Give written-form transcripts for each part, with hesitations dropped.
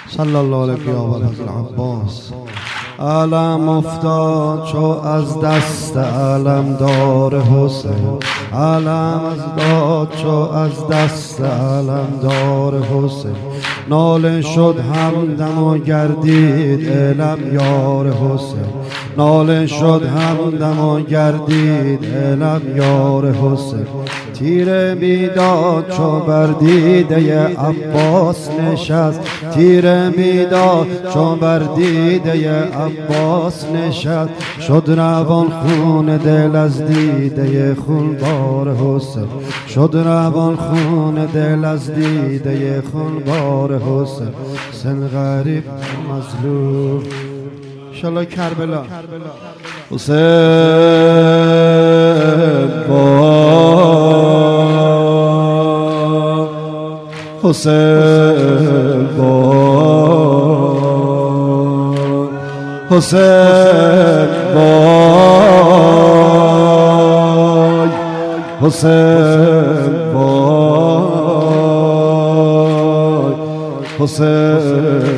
صلی الله علیه و آله العباس. علم افتاد چو از دست علم دار حسین، علم از داد چو از دست علم دار حسین. ناله شد همدم و گردید علم یار حسین، ناله شد همدم و گردید علم یار حسین. تیر بیداد چو بر دیده عباس نشست، تیر بیداد چو بر دیده عباس نشست. شد روان خون دل از دیده خونبار حسین، شد روان خون دل از دیده خونبار حسین. سن غریب مظلوم انشالله کربلا. حسین حسین حسین بای، حسین بای، حسین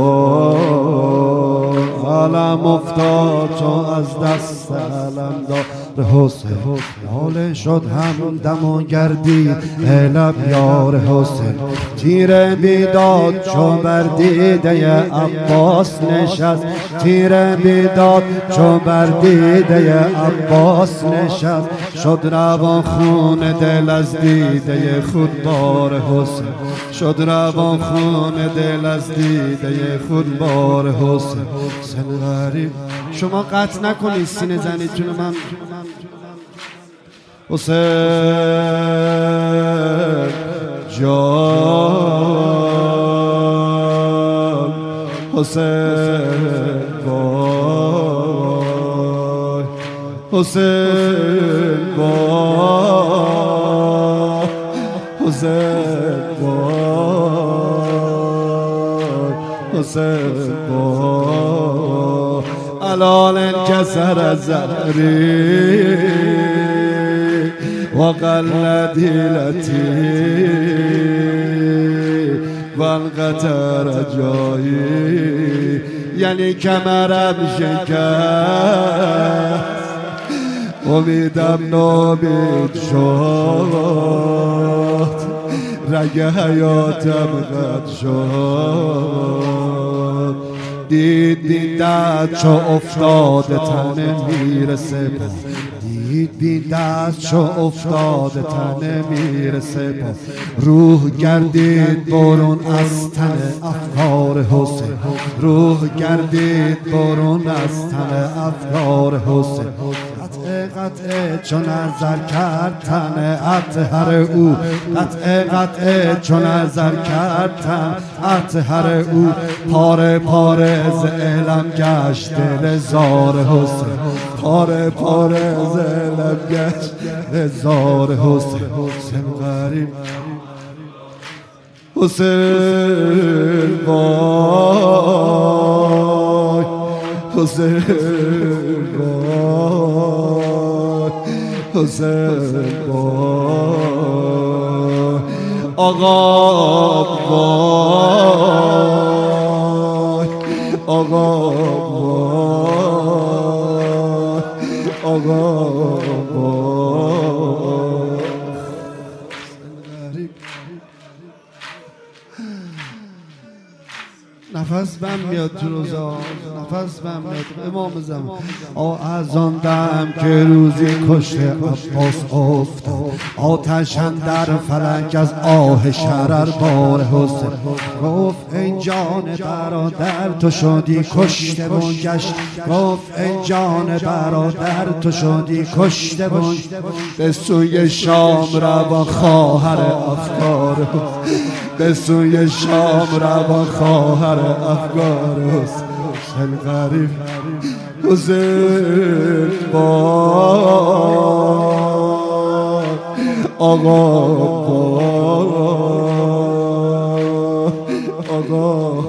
بای. علم افتاد چو از دست علم دار حسین، ناله شد همدم و گردید علم یار حسین. تیر بیداد چو بر دیده عباس نشست، تیر بیداد چو بر دیده عباس نشست. شد روان خون دل از دیده خودبار حسین، شد روان خون دل از دیده خودبار حسین. سن غریب شما قطع نکنید سینه زنیتون من. حسین جان، حسین بای، حسین بای، حسین بای، حسین بای. الان انکسر زهری و قلت حیلتی و انقطع رجایی، یعنی کمرم شکست، امیدم نابید شد، رگ حیاتم قطع شد. دید دست چو افتاده تن میرسه، دید دست چو افتاده تن میرسه. روح گردید برون از تن افکار حسین، روح گردید برون از تن افکار حسین. قطعه چو نظر کرد تن اطهر او، قطعه چو نظر کرد تن اطهر او. پاره پاره ز علم گشت دل زار حسین، پاره پاره ز علم گشت دل زار حسین. سن غریب حسین بای، حسین بای، حسین بای. آقا بای، آقا بای، آقا بای. نفس بم میاد تو روزا، نفس بم میاد امام زمان. از آن دم که روزی کشته عباس افتاد، آتشم در فلک از آه شرر بار حسین. گفت ای جان برادر تو شدی کشته و گشت، گفت ای جان برادر تو شدی کشته و به سوی شام روان خواهر افکار، به سوی شام روان خواهر افکار حسین. سن غریب حسین بای، آقا بای، آقا.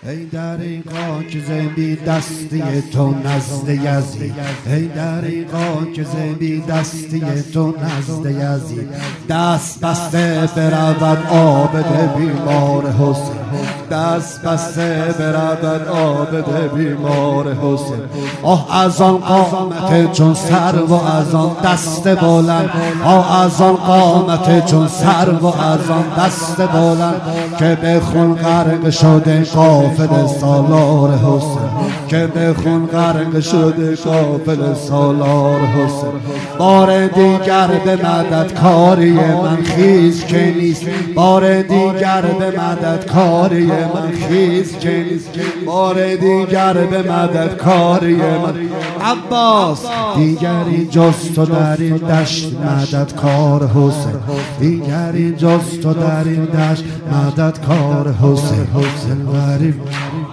ای دریغا که زنبی دستی تو نزد یزید، ای دریغا که زنبی دستی تو نزد یزید. دست بسته برود عابد بیمار حسین، دست بسته برود عابد بیمار حسین. آه از آن قامت چون سرو و از آن دست بلند، آه از آن قامت چون سرو و از آن دست بلند، که به خون غرق شده قافل سالار حسین، که به خون غرق شده قافل سالار حسین. بار دیگر به مدد کاری من خیز که نیست، بار دیگر به مدد کاری من خیز که نیست، بار دیگر به مدد کاری من. عباس دیگری جز تو در این دشت مددکار حسین، دیگری جز تو در این دشت مددکار حسین. حسین غریب